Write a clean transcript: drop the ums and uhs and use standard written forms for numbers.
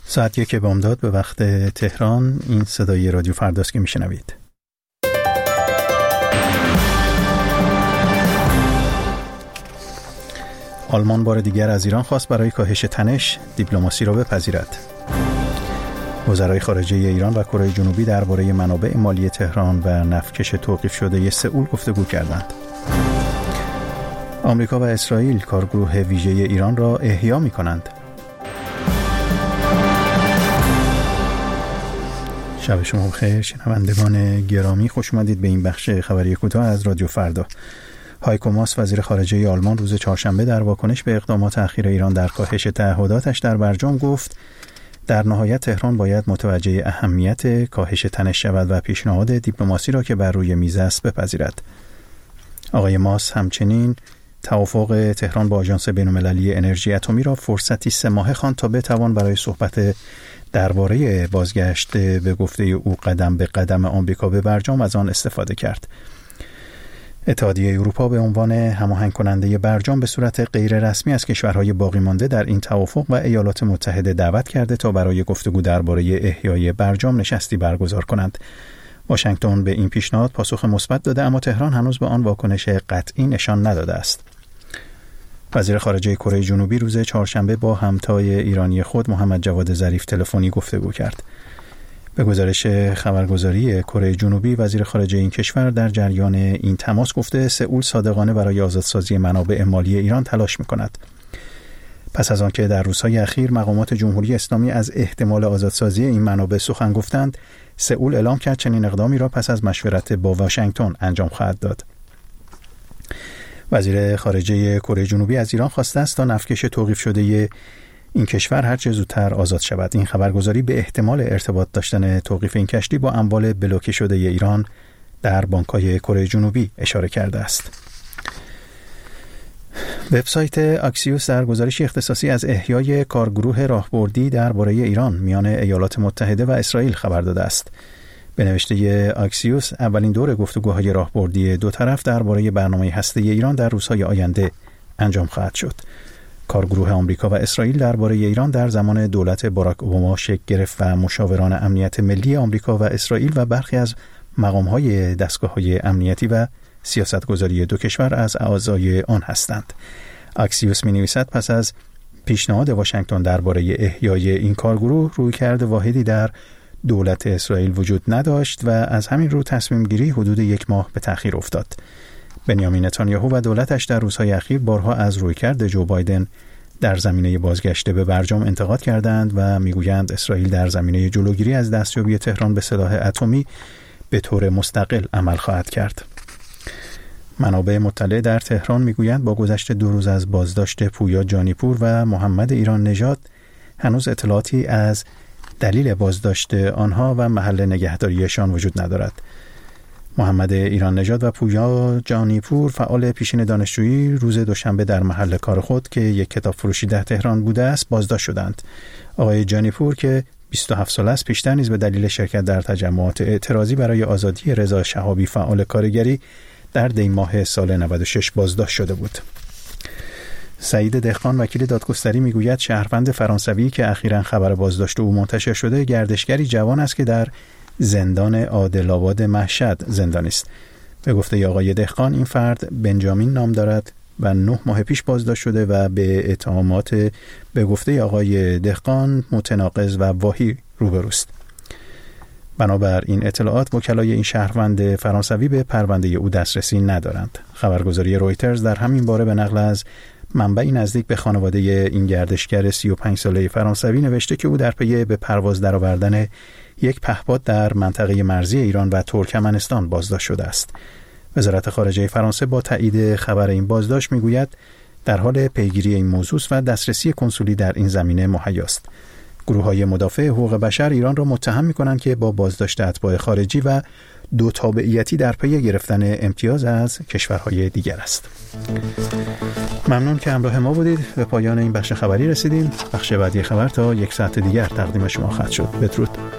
ساعت 1 بامداد به وقت تهران. این صدای رادیو فرداست که میشنوید. آلمان بار دیگر از ایران خواست برای کاهش تنش دیپلماسی را بپذیرد. وزرای خارجه ایران و کره جنوبی درباره منابع مالی تهران و نفتکش توقیف شده سئول گفتگو کردند. آمریکا و اسرائیل کارگروه ویژه ایران را احیا می‌کنند. شب شما بخیر شنوندگان گرامی، خوش اومدید به این بخش خبری کوتاه از رادیو فردا. هایکو ماس وزیر خارجه آلمان روز چهارشنبه در واکنش به اقدامات اخیر ایران در کاهش تعهداتش در برجام گفت در نهایت تهران باید متوجه اهمیت کاهش تنش شود و پیشنهاد دیپلماسی را که بر روی میز است بپذیرد. آقای ماس همچنین توافق تهران با آژانس بین‌المللی انرژی اتمی را فرصتی 3 ماهه خواند تا بتوان برای صحبت درباره بازگشت به گفته او قدم به قدم آمریکا به برجام از آن استفاده کرد. اتحادیه اروپا به عنوان هماهنگ کننده برجام به صورت غیر رسمی از کشورهای باقی مانده در این توافق و ایالات متحده دعوت کرده تا برای گفتگو درباره احیای برجام نشستی برگزار کنند. واشنگتن به این پیشنهاد پاسخ مثبت داده، اما تهران هنوز به آن واکنش قطعی نشان نداده است. وزیر خارجه کره جنوبی روز چهارشنبه با همتای ایرانی خود محمد جواد ظریف تلفنی گفتگو کرد. به گزارش خبرگزاری کره جنوبی، وزیر خارجه این کشور در جریان این تماس گفته سئول صادقانه برای آزادسازی منابع مالی ایران تلاش می‌کند. پس از آنکه در روزهای اخیر مقامات جمهوری اسلامی از احتمال آزادسازی این منابع سخن گفتند، سئول اعلام کرد چنین اقدامی را پس از مشورت با واشنگتن انجام خواهد داد. وزیر خارجه کره جنوبی از ایران خواسته است تا نفتکش توقیف شده این کشور هر چه زودتر آزاد شود. این خبرگزاری به احتمال ارتباط داشتن توقیف این کشتی با اموال بلوکه شده ایران در بانک‌های کره جنوبی اشاره کرده است. وبسایت اکسیوس در گزارشی اختصاصی از احیای کارگروه راهبردی درباره ایران میان ایالات متحده و اسرائیل خبر داده است. به نوشته اکسیوس، اولین دور گفتگوهای راهبردی دو طرف درباره برنامه هسته‌ای ایران در روزهای آینده انجام خواهد شد. کارگروه آمریکا و اسرائیل درباره ایران در زمان دولت باراک اوباما شکل گرفت و مشاوران امنیت ملی آمریکا و اسرائیل و برخی از مقام‌های دستگاه‌های امنیتی و سیاستگذاری دو کشور از اعضای آن هستند. اکسیوس می‌نویسد پس از پیشنهاد واشنگتن درباره احیای این کارگروه، رویکرد واحدی در دولت اسرائیل وجود نداشت و از همین رو تصمیم گیری حدود 1 ماه به تأخیر افتاد. بنیامین نتانیاهو و دولتش در روزهای اخیر بارها از رویکرد جو بایدن در زمینه بازگشت به برجام انتقاد کردند و میگویند اسرائیل در زمینه جلوگیری از دستیابی تهران به سلاح اتمی به طور مستقل عمل خواهد کرد. منابع مطلع در تهران میگویند با گذشت 2 روز از بازداشت پویا جانیپور و محمد ایران نژاد هنوز اطلاعاتی از دلیل بازداشت آنها و محل نگهداریشان وجود ندارد. محمد ایران نژاد و پویا جانیپور فعال پیشین دانشجویی روز دوشنبه در محل کار خود که یک کتاب فروشی در تهران بوده است بازداشت شدند. آقای جانیپور که 27 سال است پیشتر نیز به دلیل شرکت در تجمعات اعتراضی برای آزادی رضا شهابی فعال کارگری در دی ماه سال 96 بازداشت شده بود. سعید دهقان وکیل دادگستری میگوید شهروند فرانسوی که اخیراً خبر بازداشت او منتشر شده گردشگری جوان است که در زندان عادل‌آباد مشهد زندانی است. به گفته آقای دهقان این فرد بنجامین نام دارد و 9 ماه پیش بازداشت شده و به اتهامات به گفته آقای دهقان متناقض و واهی روبروست. بنابر این اطلاعات وکلای این شهروند فرانسوی به پرونده او دسترسی ندارند. خبرگزاری رویترز در همین باره به نقل از منبعی نزدیک به خانواده این گردشگر 35 ساله فرانسوی نوشته که او در پی به پرواز درآوردن یک پهپاد در منطقه مرزی ایران و ترکمنستان بازداشت شده است. وزارت خارجه فرانسه با تایید خبر این بازداشت میگوید در حال پیگیری این موضوع و دسترسی کنسولی در این زمینه مهیاست. گروه‌های مدافع حقوق بشر ایران را متهم می‌کنند که با بازداشت اتباع خارجی و دو تابعیتی در پی گرفتن امتیاز از کشورهای دیگر است. ممنون که همراه ما بودید. به پایان این بخش خبری رسیدیم. بخش بعدی خبر تا 1 ساعت دیگر تقدیم شما خواهد شد. بدرود.